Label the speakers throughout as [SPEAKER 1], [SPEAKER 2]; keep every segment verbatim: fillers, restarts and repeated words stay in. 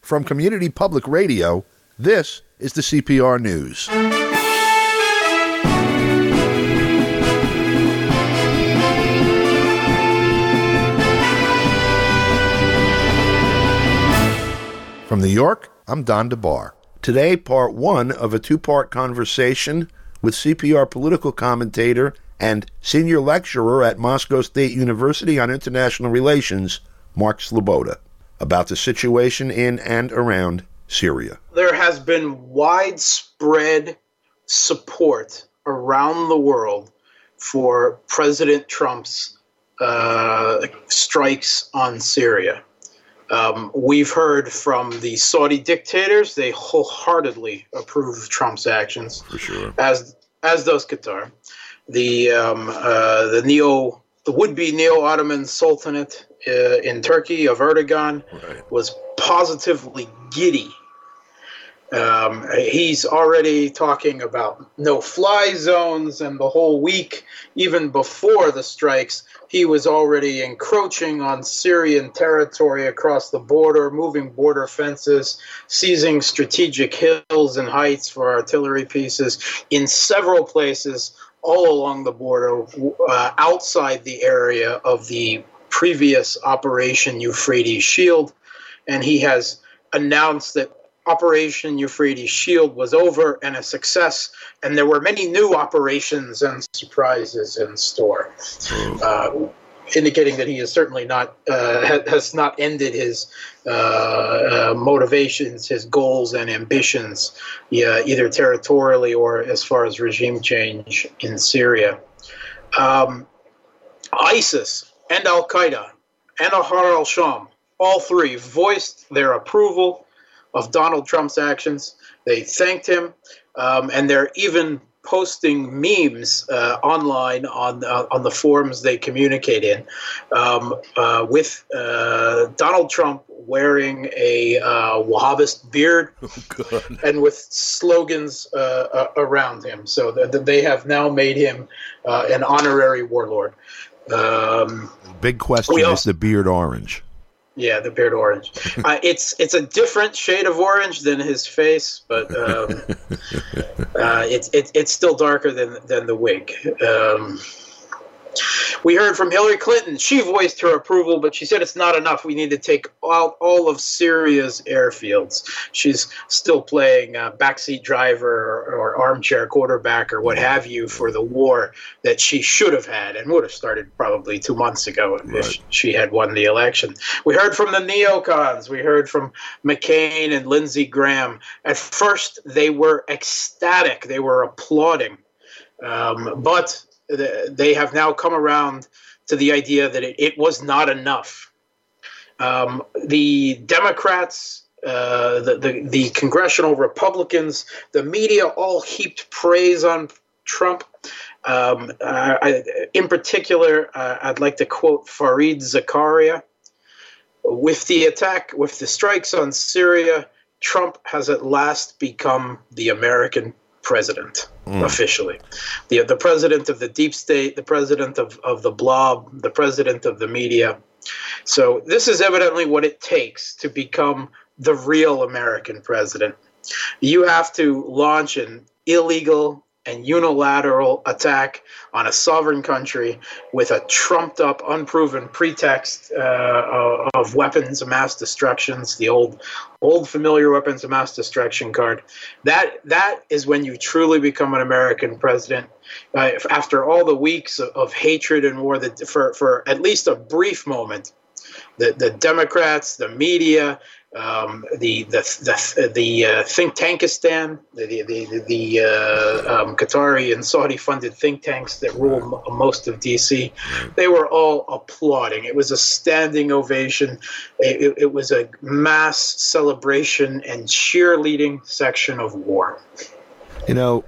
[SPEAKER 1] From Community Public Radio, this is the C P R News. From New York, I'm Don DeBar. Today, part one of a two-part conversation with C P R political commentator and senior lecturer at Moscow State University on International Relations, Mark Sleboda, about the situation in and around Syria.
[SPEAKER 2] There has been widespread support around the world for President Trump's uh, strikes on Syria. Um, we've heard from the Saudi dictators; they wholeheartedly approve of Trump's actions,
[SPEAKER 1] for sure. As
[SPEAKER 2] as does Qatar. The um, uh, the neo the would-be neo-Ottoman Sultanate uh, in Turkey of Erdogan right. was positively giddy. Um, he's already talking about no-fly zones, and the whole week, even before the strikes, he was already encroaching on Syrian territory across the border, moving border fences, seizing strategic hills and heights for artillery pieces in several places all along the border, uh, outside the area of the previous Operation Euphrates Shield. And he has announced that Operation Euphrates Shield was over and a success, and there were many new operations and surprises in store, uh, indicating that he is certainly not uh, has not ended his uh, uh, motivations, his goals and ambitions, yeah, either territorially or as far as regime change in Syria. Um, ISIS and Al Qaeda and Ahrar al-Sham, all three voiced their approval of Donald Trump's actions. They thanked him, um, and they're even posting memes uh, online on uh, on the forums they communicate in, um, uh, with uh, Donald Trump wearing a uh, Wahhabist beard oh, and with slogans uh, uh, around him. So that they have now made him uh, an honorary warlord. Um,
[SPEAKER 1] Big question is also, the beard orange.
[SPEAKER 2] Yeah, the beard orange. uh, it's it's a different shade of orange than his face, but um, uh, it's it, it's still darker than than the wig. Um, we heard from Hillary Clinton. She voiced her approval, but she said it's not enough. We need to take out all of Syria's airfields. She's still playing uh, backseat driver or, or armchair quarterback or what have you for the war that she should have had and would have started probably two months ago if right. she had won the election. We heard from the neocons. We heard from McCain and Lindsey Graham. At first, they were ecstatic. They were applauding. Um, but they have now come around to the idea that it, it was not enough. Um, the Democrats, uh, the, the, the congressional Republicans, the media all heaped praise on Trump. Um, uh, I, in particular, uh, I'd like to quote Fareed Zakaria. With the attack, with the strikes on Syria, Trump has at last become the American president, mm. officially. The the president of the deep state, the president of, of the blob, the president of the media. So this is evidently what it takes to become the real American president. You have to launch an illegal and unilateral attack on a sovereign country with a trumped-up, unproven pretext uh, of weapons of mass destructions, the old, old familiar weapons of mass destruction card. That that is when you truly become an American president. Uh, after all the weeks of, of hatred and war, that for for at least a brief moment, the the Democrats, the media, Um, the the the, the uh, think tankistan, the the the, the uh, um, Qatari and Saudi funded think tanks that rule m- most of D C, they were all applauding. It was a standing ovation. It, it was a mass celebration and cheerleading section of war.
[SPEAKER 1] You know.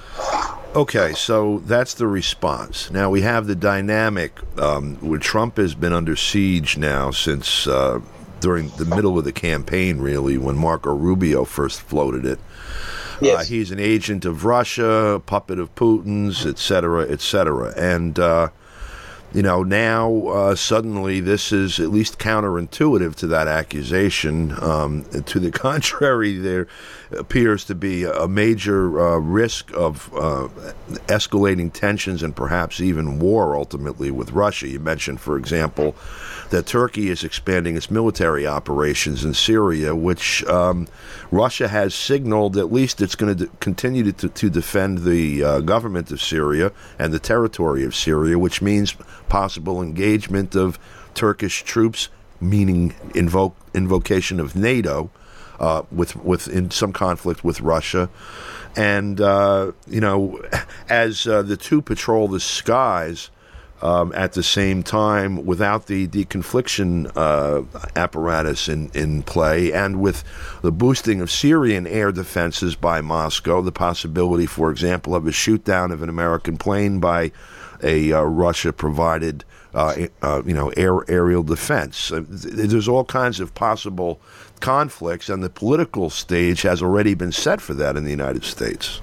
[SPEAKER 1] Okay, so that's the response. Now we have the dynamic um, where Trump has been under siege now since. Uh, during the middle of the campaign, really, when Marco Rubio first floated it. Yes. Uh, he's an agent of Russia, puppet of Putin's, et cetera, et cetera. And uh, you know, now uh, suddenly this is at least counterintuitive to that accusation. Um, to the contrary, there appears to be a major uh, risk of uh, escalating tensions and perhaps even war ultimately with Russia. You mentioned, for example, that Turkey is expanding its military operations in Syria, which um, Russia has signaled at least it's going to de- continue to, to defend the uh, government of Syria and the territory of Syria, which means possible engagement of Turkish troops, meaning invoke, invocation of NATO, uh, with with in some conflict with Russia. And, uh, you know, as uh, the two patrol the skies, Um, at the same time, without the deconfliction uh, apparatus in, in play, and with the boosting of Syrian air defenses by Moscow, the possibility, for example, of a shoot-down of an American plane by a uh, Russia-provided, uh, uh, you know, air aerial defense. Uh, there's all kinds of possible conflicts, and the political stage has already been set for that in the United States.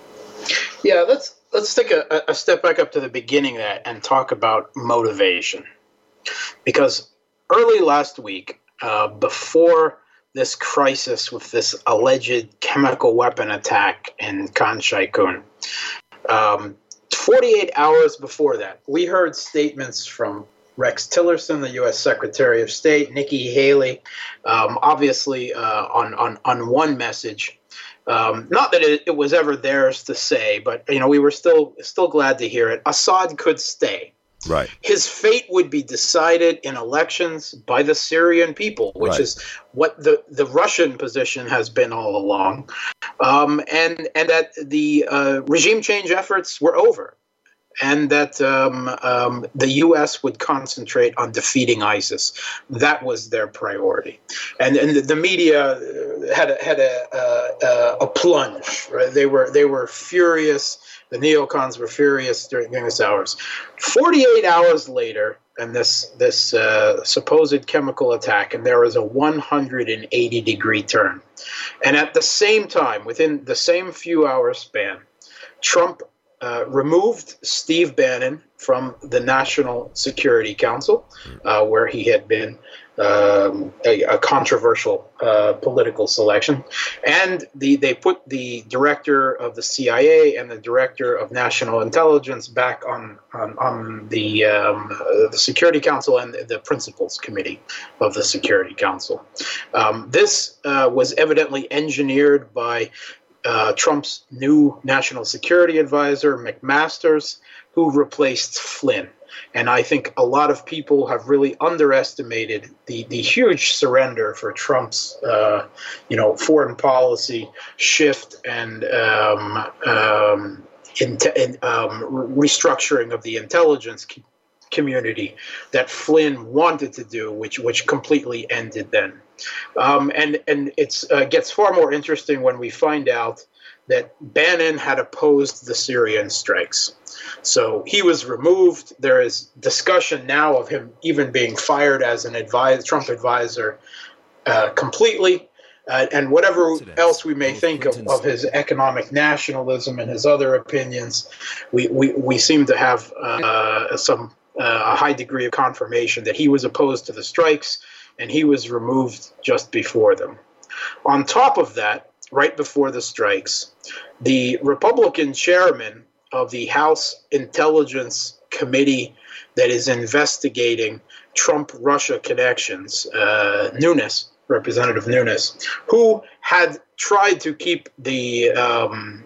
[SPEAKER 2] Yeah, let's let's take a, a step back up to the beginning of that and talk about motivation. Because early last week, uh, before this crisis with this alleged chemical weapon attack in Khan Shaykhun, um, forty-eight hours before that, we heard statements from Rex Tillerson, the U S Secretary of State, Nikki Haley, um, obviously uh, on, on, on one message. Um, not that it, it was ever theirs to say, but you know we were still still glad to hear it. Assad could stay.
[SPEAKER 1] Right.
[SPEAKER 2] His fate would be decided in elections by the Syrian people, which
[SPEAKER 1] right.
[SPEAKER 2] is what the, the Russian position has been all along, um, and and that the uh, regime change efforts were over, and that um, um, the U S would concentrate on defeating ISIS. That was their priority, and and the, the media had a, had a, a, a plunge. Right? They were they were furious. The neocons were furious during, during this hours. forty-eight hours later, and this this uh, supposed chemical attack, and there was a one hundred eighty degree turn, and at the same time, within the same few hours span, Trump Uh, removed Steve Bannon from the National Security Council, uh, where he had been um, a, a controversial uh, political selection, and the, they put the director of the C I A and the director of national intelligence back on on, on the um, uh, the Security Council and the Principals Committee of the Security Council. Um, this uh, was evidently engineered by Uh, Trump's new national security advisor, McMaster's, who replaced Flynn. And I think a lot of people have really underestimated the, the huge surrender for Trump's, uh, you know, foreign policy shift and um, um, in, in, um, restructuring of the intelligence community that Flynn wanted to do, which which completely ended then. Um, and and it uh, gets far more interesting when we find out that Bannon had opposed the Syrian strikes. So he was removed. There is discussion now of him even being fired as an advisor, Trump advisor uh, completely. Uh, and whatever else we may think of, of his economic nationalism and his other opinions, we, we, we seem to have uh, some uh, a high degree of confirmation that he was opposed to the strikes, and he was removed just before them. On top of that, right before the strikes, the Republican chairman of the House Intelligence Committee that is investigating Trump-Russia connections, uh, Nunes, Representative Nunes, who had tried to keep the um,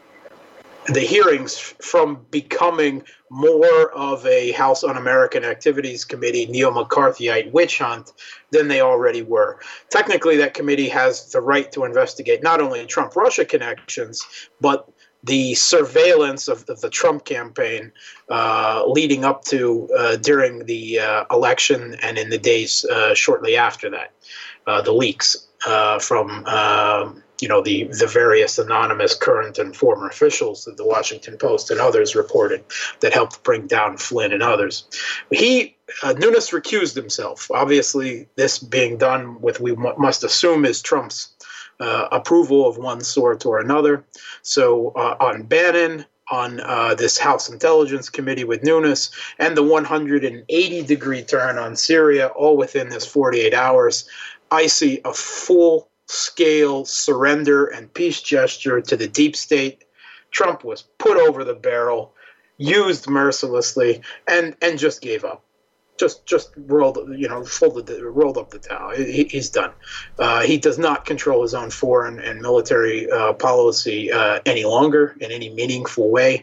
[SPEAKER 2] the hearings from becoming more of a House Un-American Activities Committee, neo-McCarthyite witch hunt than they already were. Technically, that committee has the right to investigate not only Trump-Russia connections, but the surveillance of, of the Trump campaign uh, leading up to uh, during the uh, election and in the days uh, shortly after that, uh, the leaks uh, from uh, you know the the various anonymous current and former officials that the Washington Post and others reported that helped bring down Flynn and others. He uh, Nunes recused himself. Obviously, this being done with we m- must assume is Trump's Uh, approval of one sort or another. So uh, on Bannon, on uh, this House Intelligence Committee with Nunes, and the one hundred eighty degree turn on Syria, all within this forty-eight hours. I see a full-scale surrender and peace gesture to the deep state. Trump was put over the barrel, used mercilessly, and, and just gave up. Just just rolled, you know, folded, the, rolled up the towel. He, he's done. Uh, he does not control his own foreign and military uh, policy uh, any longer in any meaningful way.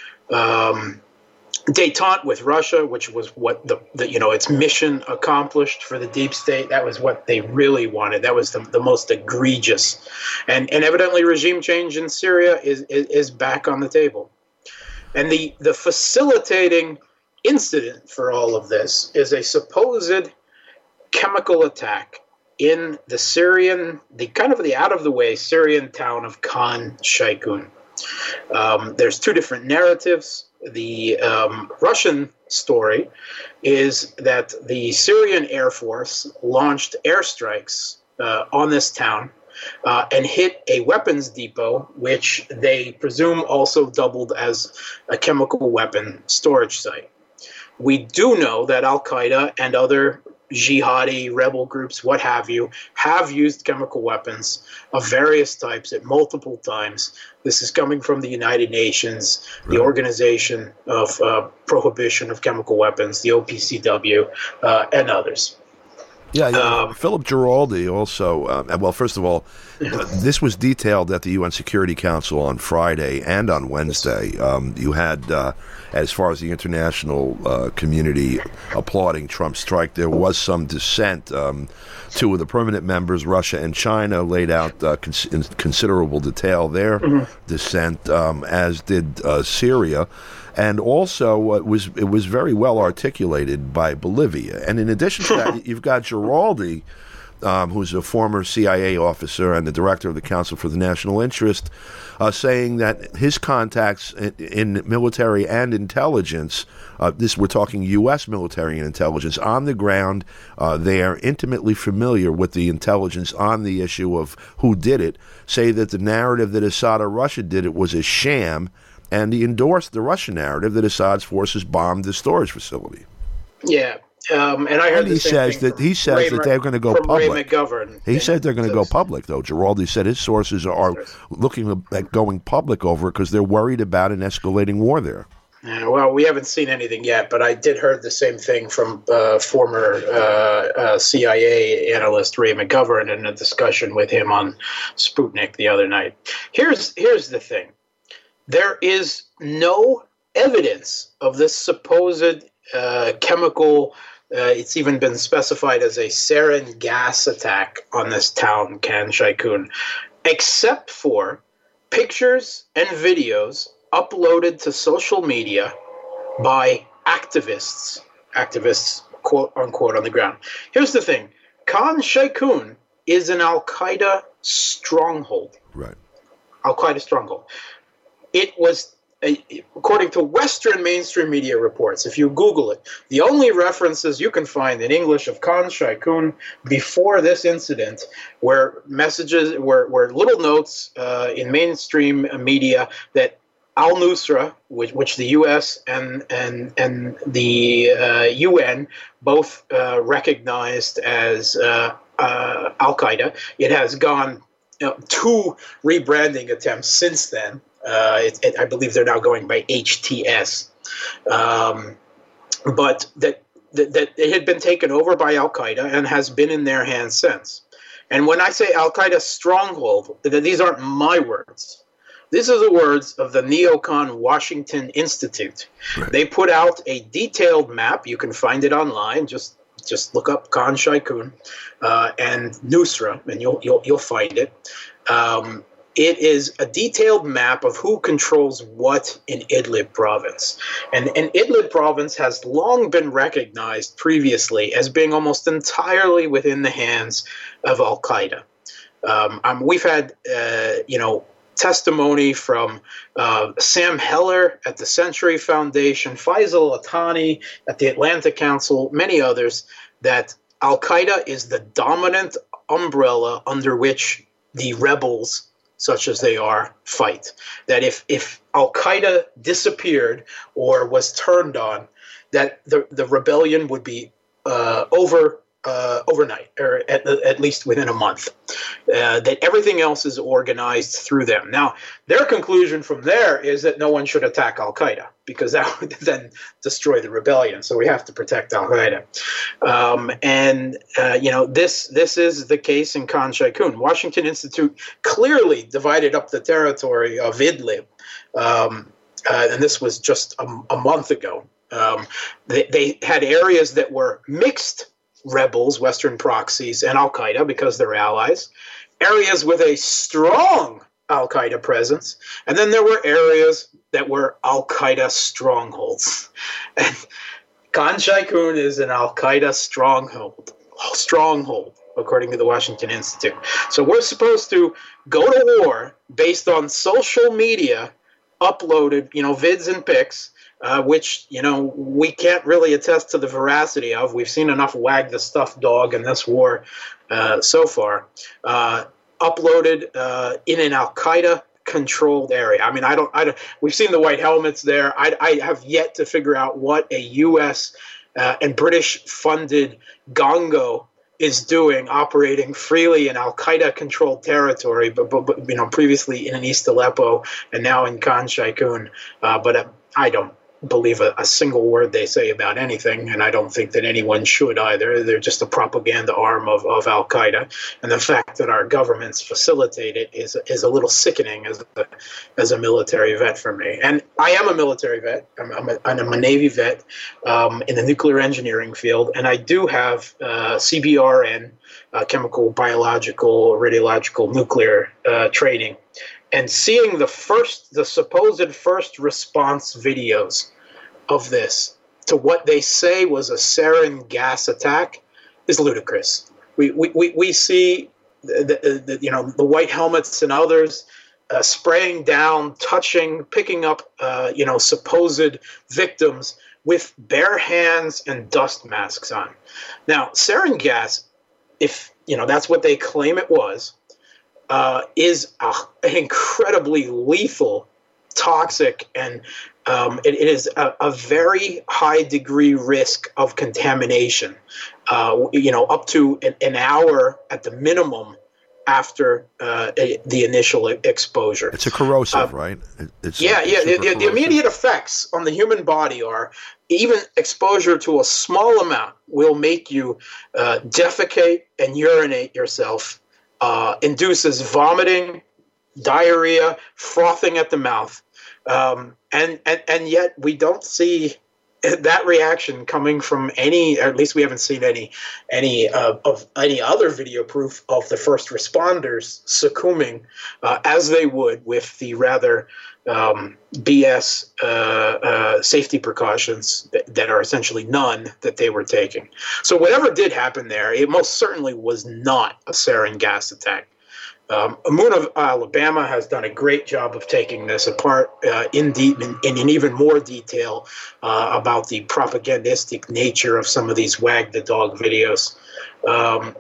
[SPEAKER 2] Um, Détente with Russia, which was what the, the you know its mission accomplished for the deep state. That was what they really wanted. That was the, the most egregious, and and evidently regime change in Syria is is, is back on the table, and the the facilitating incident for all of this is a supposed chemical attack in the Syrian, the kind of the out-of-the-way Syrian town of Khan Shaykhun. Um, there's two different narratives. The um, Russian story is that the Syrian Air Force launched airstrikes uh, on this town Uh, and hit a weapons depot, which they presume also doubled as a chemical weapon storage site. We do know that Al-Qaeda and other jihadi rebel groups, what have you, have used chemical weapons of various types at multiple times. This is coming from the United Nations, the right. Organization of uh, Prohibition of Chemical Weapons, the O P C W, uh, and others.
[SPEAKER 1] Yeah, yeah. Um, Philip Giraldi also, uh, well, first of all, uh, this was detailed at the U N Security Council on Friday and on Wednesday. Um, you had, uh, as far as the international uh, community applauding Trump's strike, there was some dissent. Um, two of the permanent members, Russia and China, laid out uh, cons- in considerable detail their mm-hmm. dissent, um, as did uh, Syria. And also, uh, it was it was very well articulated by Bolivia. And in addition to that, you've got Giraldi, um, who's a former C I A officer and the director of the Council for the National Interest, uh, saying that his contacts in, in military and intelligence, uh, this we're talking U S military and intelligence, on the ground, uh, they are intimately familiar with the intelligence on the issue of who did it, say that the narrative that Assad or Russia did it was a sham. And he endorsed the Russian narrative that Assad's forces bombed the storage facility.
[SPEAKER 2] Yeah, um, and I heard
[SPEAKER 1] and he
[SPEAKER 2] the same
[SPEAKER 1] says
[SPEAKER 2] thing
[SPEAKER 1] that he says
[SPEAKER 2] Ray,
[SPEAKER 1] that they're going to go
[SPEAKER 2] from
[SPEAKER 1] public.
[SPEAKER 2] Ray McGovern.
[SPEAKER 1] He said they're going to go public, though. Giraldi said his sources are looking at going public over it because they're worried about an escalating war there.
[SPEAKER 2] Yeah, well, we haven't seen anything yet, but I did heard the same thing from uh, former uh, uh, C I A analyst Ray McGovern in a discussion with him on Sputnik the other night. Here's here's the thing. There is no evidence of this supposed uh, chemical, uh, it's even been specified as a sarin gas attack on this town, Khan Shaykhun, except for pictures and videos uploaded to social media by activists, activists, quote unquote, on the ground. Here's the thing. Khan Shaykhun is an Al-Qaeda stronghold.
[SPEAKER 1] Right.
[SPEAKER 2] Al-Qaeda stronghold. It was, according to Western mainstream media reports, if you Google it, the only references you can find in English of Khan Shaykhun before this incident were messages, were, were little notes uh, in mainstream media that Al-Nusra, which, which the U S and and and the uh, U N both uh, recognized as uh, uh, Al-Qaeda. It has gone you know, two rebranding attempts since then. Uh, it, it, I believe they're now going by H T S, um, but that, that that it had been taken over by Al-Qaeda and has been in their hands since. And when I say Al-Qaeda stronghold, these aren't my words. These are the words of the Neocon Washington Institute. Right. They put out a detailed map. You can find it online. Just just look up Khan Shaykhun uh, and Nusra, and you'll you'll you'll find it. Um, It is a detailed map of who controls what in Idlib province. And, and Idlib province has long been recognized previously as being almost entirely within the hands of Al-Qaeda. Um, um, we've had, uh, you know, testimony from uh, Sam Heller at the Century Foundation, Faisal Atani at the Atlantic Council, many others, that Al-Qaeda is the dominant umbrella under which the rebels such as they are, fight. That if, if Al-Qaeda disappeared or was turned on, that the, the rebellion would be uh, over uh, overnight, or at, at least within a month. Uh, that everything else is organized through them. Now, their conclusion from there is that no one should attack Al-Qaeda, because that would then destroy the rebellion. So we have to protect Al-Qaeda. Um, and, uh, you know, this this is the case in Khan Shaykhun. Washington Institute clearly divided up the territory of Idlib. Um, uh, and this was just a, a month ago. Um, they, they had areas that were mixed rebels, Western proxies, and Al-Qaeda because they're allies. Areas with a strong Al-Qaeda presence. And then there were areas that were Al-Qaeda strongholds. And Khan Shaykhun is an Al-Qaeda stronghold, stronghold, according to the Washington Institute. So we're supposed to go to war based on social media uploaded, you know, vids and pics, uh, which, you know, we can't really attest to the veracity of. We've seen enough wag the stuffed dog in this war uh, so far. Uh, uploaded uh, in an Al-Qaeda controlled area. I mean, I don't, I don't, we've seen the white helmets there. I, I have yet to figure out what a U S uh, and British funded Gongo is doing, operating freely in Al-Qaeda controlled territory, but, but, but, you know, previously in East Aleppo and now in Khan Shaykhun. Uh, but uh, I don't believe a, a single word they say about anything, and I don't think that anyone should either. They're just a propaganda arm of, of Al-Qaeda, and the fact that our governments facilitate it is is a little sickening as a, as a military vet for me. And I am a military vet. I'm, I'm, a, I'm a Navy vet um, in the nuclear engineering field, and I do have uh, C B R N, uh, chemical, biological, radiological, nuclear uh, training. And seeing the first, the supposed first response videos of this to what they say was a sarin gas attack is ludicrous. We we, we, we see the, the, the you know the white helmets and others uh, spraying down, touching, picking up uh, you know supposed victims with bare hands and dust masks on. Now, sarin gas, if you know that's what they claim it was. Uh, is a, an incredibly lethal, toxic, and um, it, it is a, a very high degree risk of contamination. Uh, you know, up to an, an hour at the minimum after uh, a, the initial exposure.
[SPEAKER 1] It's a corrosive,
[SPEAKER 2] uh,
[SPEAKER 1] right? It, it's
[SPEAKER 2] yeah, yeah. The, the, the immediate effects on the human body are even exposure to a small amount will make you uh, defecate and urinate yourself. Uh, induces vomiting, diarrhea, frothing at the mouth. Um, and, and, and yet we don't see that reaction coming from any, or at least we haven't seen any, any uh, of any other video proof of the first responders succumbing uh, as they would with the rather um, B S uh, uh, safety precautions that, that are essentially none that they were taking. So whatever did happen there, it most certainly was not a sarin gas attack. Um, Moon of Alabama has done a great job of taking this apart uh, in, deep, in, in even more detail uh, about the propagandistic nature of some of these wag the dog videos. Um,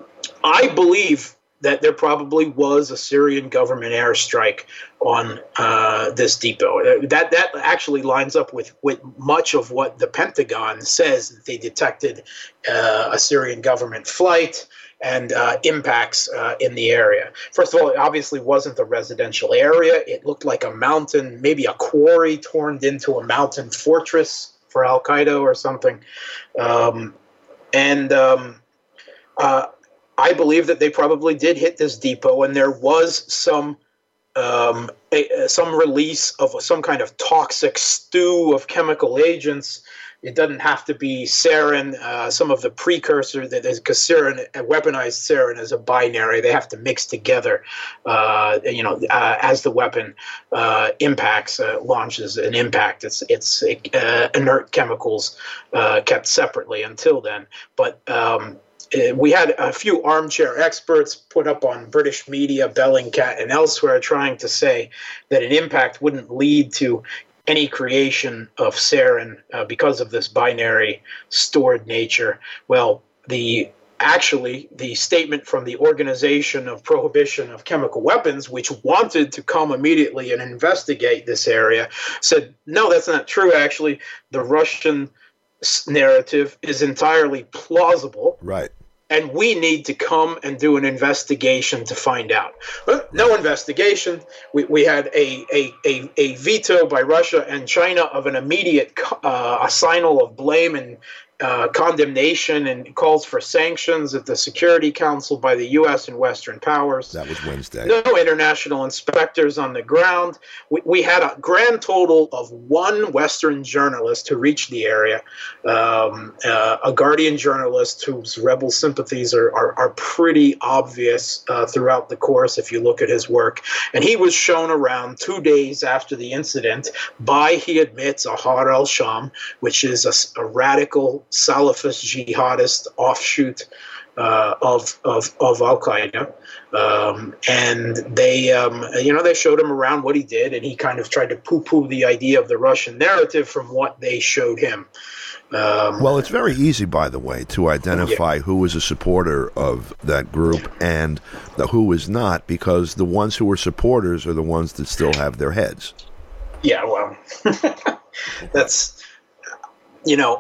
[SPEAKER 2] I believe that there probably was a Syrian government airstrike on uh, this depot. That that actually lines up with, with much of what the Pentagon says that they detected uh, a Syrian government flight and uh, impacts uh, in the area. First of all, it obviously wasn't a residential area. It looked like a mountain, maybe a quarry turned into a mountain fortress for Al-Qaeda or something. Um, and um, uh, I believe that they probably did hit this depot, and there was some um, a, some release of some kind of toxic stew of chemical agents. It doesn't have to be sarin. Uh, some of the precursor, that is, because sarin, weaponized sarin is a binary. They have to mix together, uh, you know, uh, as the weapon uh, impacts, uh, launches an impact. It's it's uh, inert chemicals uh, kept separately until then. But um, we had a few armchair experts put up on British media, Bellingcat and elsewhere, trying to say that an impact wouldn't lead to any creation of sarin uh, because of this binary stored nature. Well, the actually, the statement from the Organization of Prohibition of Chemical Weapons, which wanted to come immediately and investigate this area, said, no, that's not true, actually. The Russian narrative is entirely plausible.
[SPEAKER 1] Right.
[SPEAKER 2] And we need to come and do an investigation to find out. But no investigation. We, we had a, a, a, a veto by Russia and China of an immediate uh, assignal of blame and uh, condemnation and calls for sanctions at the Security Council by the U S and Western powers.
[SPEAKER 1] That was Wednesday.
[SPEAKER 2] No international inspectors on the ground. We, we had a grand total of one Western journalist who reached the area, um, uh, a Guardian journalist whose rebel sympathies are, are, are pretty obvious uh, throughout the course if you look at his work. And he was shown around two days after the incident by, he admits, Ahrar al-Sham, which is a, a radical Salafist jihadist offshoot uh, of of of Al Qaeda, um, and they um, you know they showed him around what he did, and he kind of tried to poo-poo the idea of the Russian narrative from what they showed him. Um,
[SPEAKER 1] well, it's very easy, by the way, to identify yeah. who is a supporter of that group and the who is not, because the ones who are supporters are the ones that still have their heads.
[SPEAKER 2] Yeah, well, that's you know.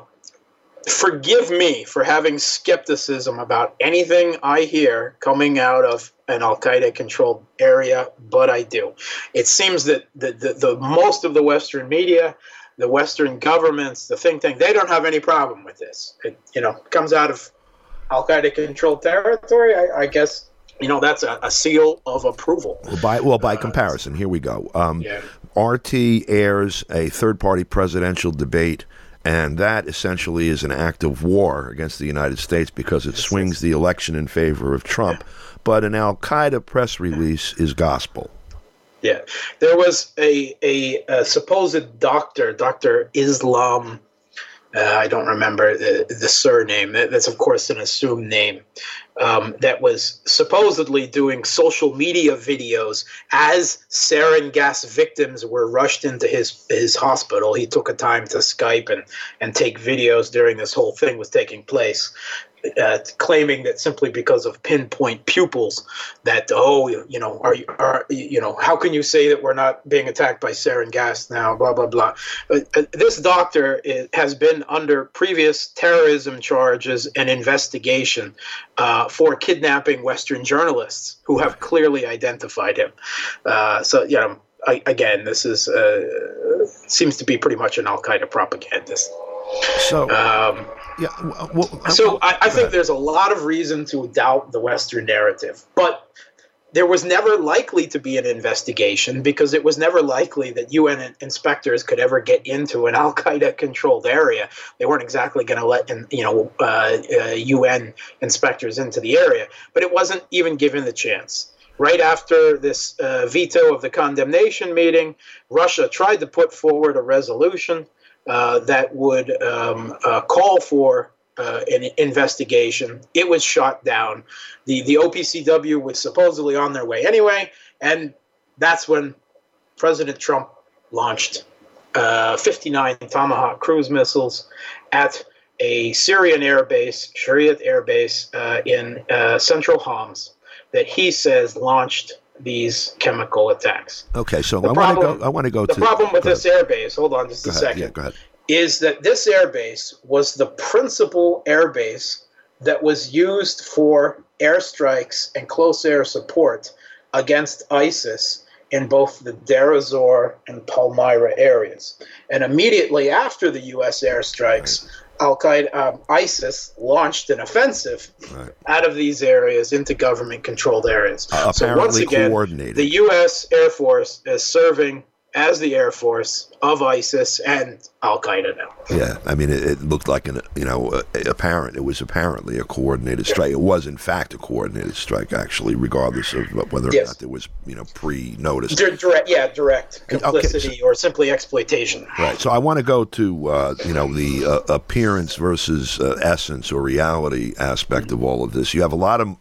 [SPEAKER 2] Forgive me for having skepticism about anything I hear coming out of an Al-Qaeda-controlled area, but I do. It seems that the, the, the most of the Western media, the Western governments, the think tank, they don't have any problem with this. It, you know, comes out of Al-Qaeda-controlled territory. I, I guess, you know, that's a, a seal of approval.
[SPEAKER 1] Well, by well, by uh, comparison, here we go. Um,
[SPEAKER 2] yeah.
[SPEAKER 1] R T airs a third-party presidential debate. And that essentially is an act of war against the United States because it swings the election in favor of Trump. But an Al-Qaeda press release is gospel.
[SPEAKER 2] Yeah. There was a, a, a supposed doctor, Doctor Islam, uh, I don't remember the, the surname. That's, of course, an assumed name. Um, that was supposedly doing social media videos as sarin gas victims were rushed into his his hospital. He took a time to Skype and, and take videos during this whole thing was taking place, uh, claiming that simply because of pinpoint pupils that, oh, you know, are you, are, you know, how can you say that we're not being attacked by sarin gas now, blah, blah, blah. Uh, this doctor is, has been under previous terrorism charges and investigation uh, for kidnapping Western journalists who have clearly identified him. Uh, so, you know, I, again, this is uh, seems to be pretty much an Al-Qaeda propagandist.
[SPEAKER 1] So,
[SPEAKER 2] um,
[SPEAKER 1] yeah. Well,
[SPEAKER 2] so I, I think there's a lot of reason to doubt the Western narrative, but there was never likely to be an investigation because it was never likely that U N inspectors could ever get into an Al-Qaeda-controlled area. They weren't exactly going to let, in, you know, uh, uh, U N inspectors into the area, but it wasn't even given the chance. Right after this uh, veto of the condemnation meeting, Russia tried to put forward a resolution uh, that would um, uh, call for Uh, an investigation. It was shot down. The the O P C W was supposedly on their way anyway, and that's when President Trump launched uh, fifty-nine Tomahawk cruise missiles at a Syrian air base, Shariat air base uh, in uh, central Homs, that he says launched these chemical attacks.
[SPEAKER 1] Okay, so I want to go. I want to go
[SPEAKER 2] the
[SPEAKER 1] to
[SPEAKER 2] the problem with
[SPEAKER 1] go
[SPEAKER 2] this air base. Hold on, just
[SPEAKER 1] go
[SPEAKER 2] a
[SPEAKER 1] ahead.
[SPEAKER 2] second.
[SPEAKER 1] Yeah, go ahead.
[SPEAKER 2] Is that this airbase was the principal airbase that was used for airstrikes and close air support against ISIS in both the Deir ez-Zor and Palmyra areas. And immediately after the U S airstrikes, right. Al-Qaeda, um, ISIS launched an offensive right. out of these areas into government-controlled areas.
[SPEAKER 1] Uh,
[SPEAKER 2] so once again, the U S Air Force is serving as the Air Force of ISIS and Al-Qaeda now.
[SPEAKER 1] Yeah, I mean, it, it looked like an, you know, uh, apparent. It was apparently a coordinated strike. It was, in fact, a coordinated strike, actually, regardless of whether or yes. not there was, you know, pre-notice.
[SPEAKER 2] D- direct, yeah, direct complicity okay, so, or simply exploitation.
[SPEAKER 1] Right. So I want to go to, uh, you know, the uh, appearance versus uh, essence or reality aspect mm-hmm. of all of this. You have a lot of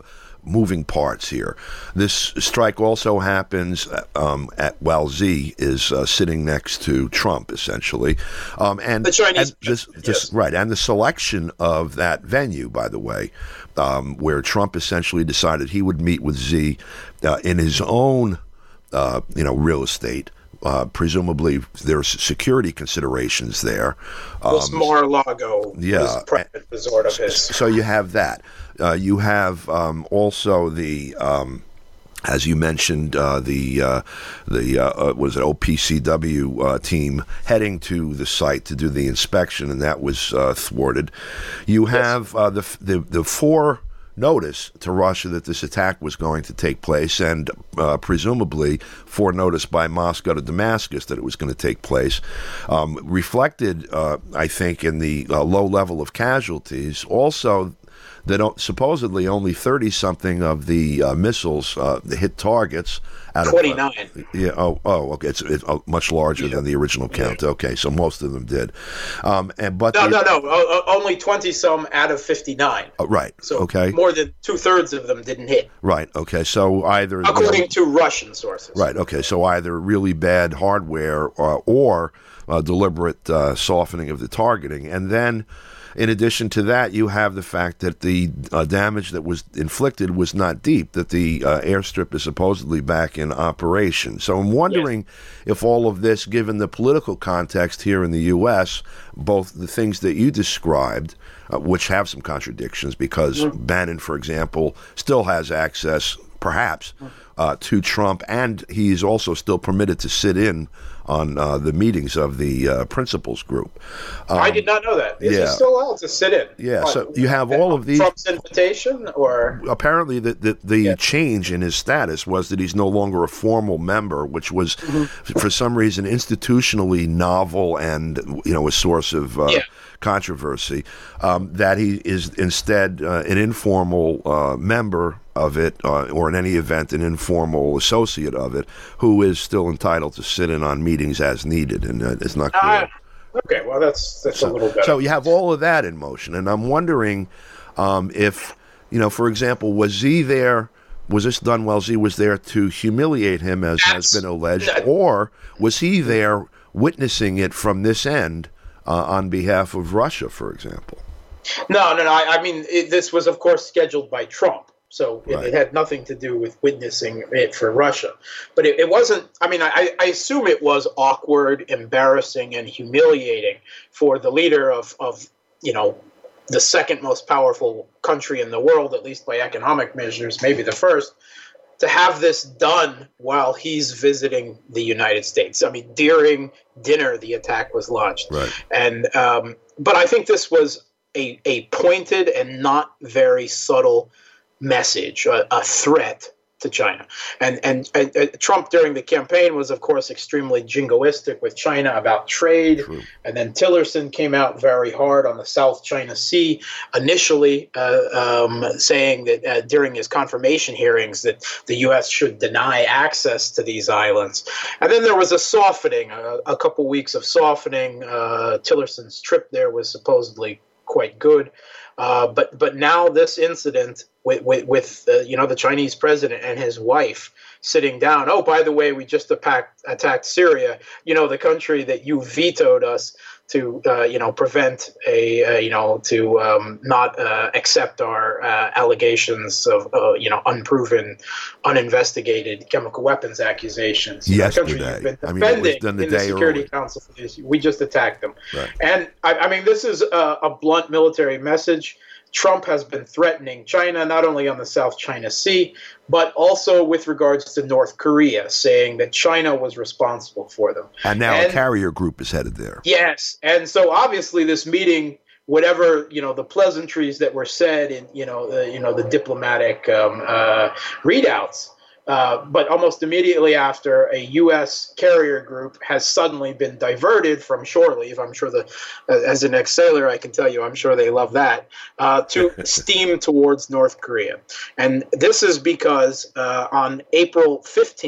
[SPEAKER 1] moving parts here. This strike also happens um, at while Z is uh, sitting next to Trump, essentially, um, and
[SPEAKER 2] the Chinese,
[SPEAKER 1] and this, this,
[SPEAKER 2] yes.
[SPEAKER 1] right, and the selection of that venue, by the way, um, where Trump essentially decided he would meet with Z uh, in his own, uh, you know, real estate. Uh, presumably, there's security considerations there. Um,
[SPEAKER 2] Well, Mar-a-Lago
[SPEAKER 1] yeah,
[SPEAKER 2] was a private resort of his.
[SPEAKER 1] So you have that. Uh, you have um, also the, um, as you mentioned, uh, the uh, the uh, uh, was it O P C W uh, team heading to the site to do the inspection, and that was uh, thwarted. You have uh, the the the four. Notice to Russia that this attack was going to take place, and uh, presumably foreknotice by Moscow to Damascus that it was going to take place, um, reflected, uh, I think, in the uh, low level of casualties. Also, that supposedly only thirty-something of the uh, missiles uh, hit targets. Out
[SPEAKER 2] twenty-nine.
[SPEAKER 1] Of, uh, yeah. Oh. Oh. Okay. It's, it's uh, much larger yeah. than the original count. Yeah. Okay. So most of them did. Um, and but
[SPEAKER 2] no,
[SPEAKER 1] the,
[SPEAKER 2] no, no. O- only twenty some out of fifty-nine.
[SPEAKER 1] Uh, right.
[SPEAKER 2] So
[SPEAKER 1] okay.
[SPEAKER 2] more than two thirds of them didn't hit.
[SPEAKER 1] Right. Okay. So either
[SPEAKER 2] according
[SPEAKER 1] you know,
[SPEAKER 2] to Russian sources.
[SPEAKER 1] Right. Okay. So either really bad hardware or, or uh, deliberate uh, softening of the targeting, and then. In addition to that, you have the fact that the uh, damage that was inflicted was not deep, that the uh, airstrip is supposedly back in operation. So I'm wondering yes. if all of this, given the political context here in the U S, both the things that you described, uh, which have some contradictions, because mm-hmm. Bannon, for example, still has access, perhaps, uh, to Trump, and he's also still permitted to sit in on uh, the meetings of the uh, principals group. Um,
[SPEAKER 2] I did not know that. Is
[SPEAKER 1] yeah.
[SPEAKER 2] he still allowed to sit in?
[SPEAKER 1] Yeah,
[SPEAKER 2] on,
[SPEAKER 1] so you have all of these.
[SPEAKER 2] Trump's invitation, or
[SPEAKER 1] apparently the the, the
[SPEAKER 2] yeah.
[SPEAKER 1] change in his status was that he's no longer a formal member, which was mm-hmm. for some reason institutionally novel and you know a source of uh,
[SPEAKER 2] yeah.
[SPEAKER 1] controversy. Um, that he is instead uh, an informal uh, member of it, uh, or in any event, an informal associate of it, who is still entitled to sit in on meetings as needed, and uh, it's not clear.
[SPEAKER 2] Uh, okay, well, that's that's
[SPEAKER 1] so,
[SPEAKER 2] a little better.
[SPEAKER 1] So you have all of that in motion, and I'm wondering um, if, you know, for example, was Z there, was this done while Z was there to humiliate him, as
[SPEAKER 2] that's,
[SPEAKER 1] has been alleged,
[SPEAKER 2] that,
[SPEAKER 1] or was he there witnessing it from this end uh, on behalf of Russia, for example?
[SPEAKER 2] No, no, no. I, I mean, it, this was, of course, scheduled by Trump. So it,
[SPEAKER 1] right.
[SPEAKER 2] it had nothing to do with witnessing it for Russia. But it, it wasn't, I mean, I, I assume it was awkward, embarrassing, and humiliating for the leader of, of, you know, the second most powerful country in the world, at least by economic measures, maybe the first, to have this done while he's visiting the United States. I mean, during dinner, the attack was launched.
[SPEAKER 1] Right. And,
[SPEAKER 2] um, but I think this was a, a pointed and not very subtle message, a, a threat to China. And, and and uh, Trump during the campaign was, of course, extremely jingoistic with China about trade.
[SPEAKER 1] True.
[SPEAKER 2] And then Tillerson came out very hard on the South China Sea, initially uh, um, saying that uh, during his confirmation hearings that the U S should deny access to these islands. And then there was a softening, a, a couple weeks of softening. Uh, Tillerson's trip there was supposedly quite good. Uh, but but now this incident with with, with uh, you know the Chinese president and his wife sitting down. Oh, by the way, we just attacked attacked Syria. You know, the country that you vetoed us to uh, you know prevent a uh, you know to um, not uh, accept our uh, allegations of uh, you know unproven, uninvestigated chemical weapons accusations.
[SPEAKER 1] Yesterday,
[SPEAKER 2] the country you've been
[SPEAKER 1] I mean,
[SPEAKER 2] defending
[SPEAKER 1] it was done the
[SPEAKER 2] in the
[SPEAKER 1] day
[SPEAKER 2] Security
[SPEAKER 1] early.
[SPEAKER 2] Council for this. We just attacked them,
[SPEAKER 1] right.
[SPEAKER 2] and I, I mean this is a, a blunt military message. Trump has been threatening China, not only on the South China Sea, but also with regards to North Korea, saying that China was responsible for them.
[SPEAKER 1] And now
[SPEAKER 2] and,
[SPEAKER 1] a carrier group is headed there.
[SPEAKER 2] Yes. And so obviously this meeting, whatever, you know, the pleasantries that were said in, you know, the, you know, the diplomatic um, uh, readouts, Uh, but almost immediately after, a U S carrier group has suddenly been diverted from shore leave. I'm sure the, as an ex-sailor, I can tell you, I'm sure they love that, uh, to steam towards North Korea. And this is because uh, on April fifteenth,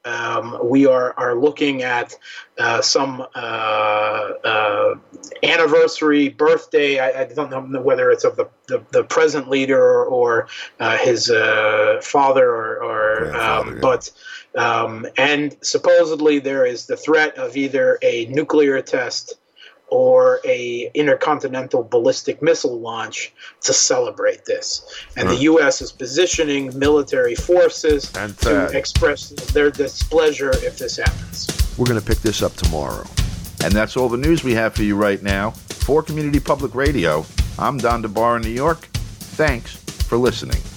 [SPEAKER 2] Um, we are, are looking at uh, some uh, uh, anniversary, birthday. I, I don't know whether it's of the, the, the present leader or, or uh, his uh, father, or, or um, yeah. but um, and supposedly there is the threat of either a nuclear test or a intercontinental ballistic missile launch to celebrate this. And right. the U S is positioning military forces and, uh, to express their displeasure if this happens.
[SPEAKER 1] We're going to pick this up tomorrow.
[SPEAKER 3] And that's all the news we have for you right now. For Community Public Radio, I'm Don DeBar in New York. Thanks for listening.